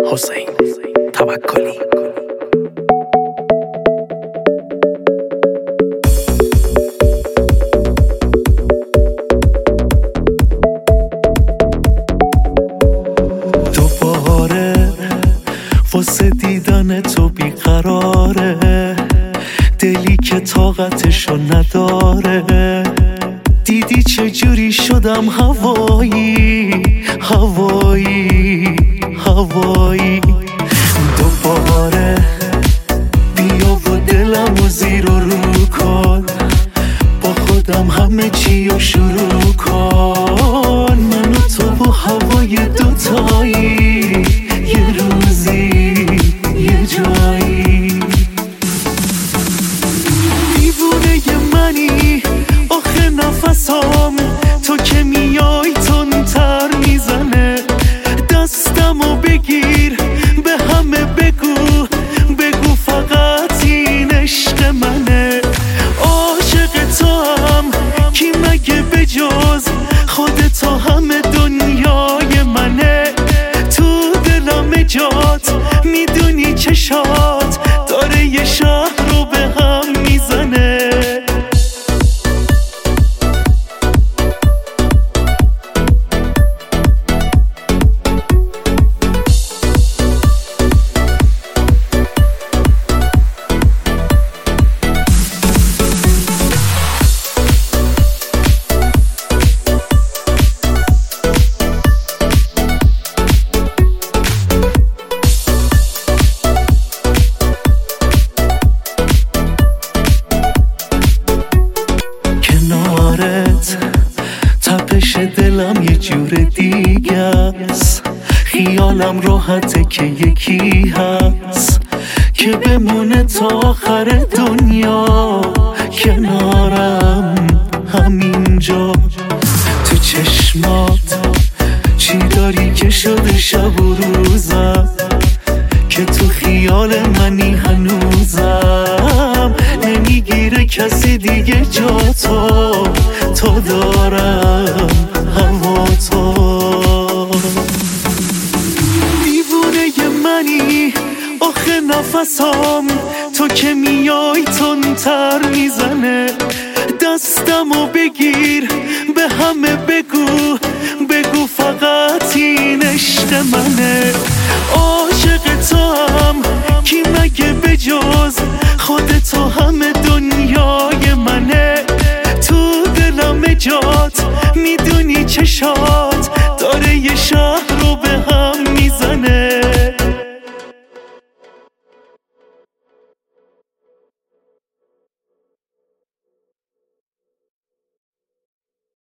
حسین توکلی. دوباره واسه دیدن تو بیقراره، دلی که طاقتشو نداره. دیدی چجوری شدم هوایی هوایی هوایی. دوباره بیا و دلمو زیر و رو کن، با خودم همه چیو شروع کن. من و تو و هوای دوتایی، یه روزی یه جایی. دیوونه منی آخه نفسام، تو که میای تندتر میزنه. دستمو بگیر به همه بگو، بگو فقط این عشق منه. عاشق تو هم کی مگه بجز خودت، همه دنیای منه. تو دلم جات میدونی چشات داره یه شهر رو به هم میزنه. تپش دلم یه جور دیگه است، خیالم راحته که یکی هست که بمونه تا آخر دنیا کنارم همینجا. تو چشمات چی داری که شده شب و روزم، که تو خیال منی هنوزم. نمیگیره کسی دیگه جا تو دارم هوا تو. دیوونه منی آخه نفسام، تو که میای تندتر میزنه. دستمو بگیر به همه بگو، بگو فقط این عشق منه. عاشق تو هم کی مگه بجز خودت، همه دنیای منه. تو دلم جات میدونی چشات